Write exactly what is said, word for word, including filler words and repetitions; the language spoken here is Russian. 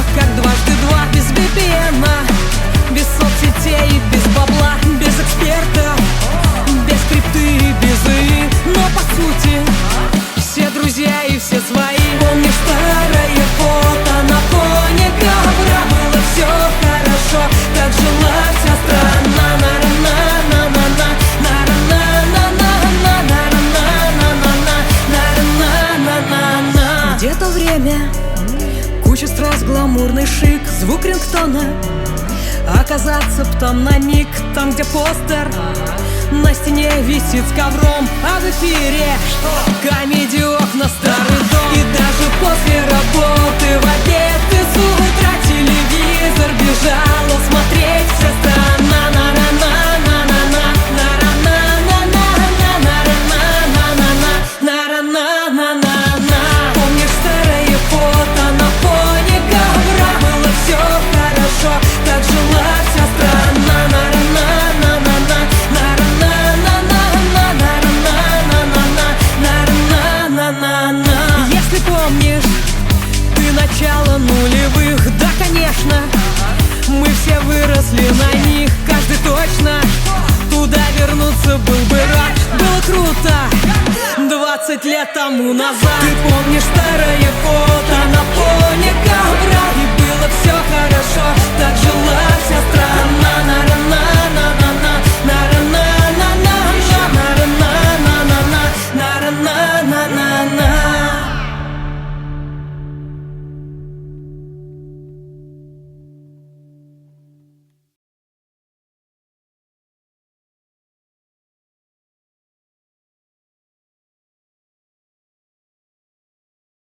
как дважды два. Без ви пи эн, без соцсетей, без бабла, без экспертов, без крипты и без ИИ. Но по сути все друзья и все свои. Помнишь старое фото на фоне ковра? Было все хорошо, так жила вся страна. Где-то время, куча страз, гламурный шик, звук рингтона. Оказаться б там на миг, там, где постер на стене висит с ковром, а в эфире комедий окна, старый дом. И даже после работы в обед и с утра телевизор бежала смотреть вся страна. Помнишь старое фото на фоне ковра? Было все хорошо, так жила вся страна. Если помнишь ты начало нулевых, да, конечно, мы все выросли на них. Каждый точно туда вернуться был бы рад. Было круто двадцать лет тому назад. Ты помнишь старое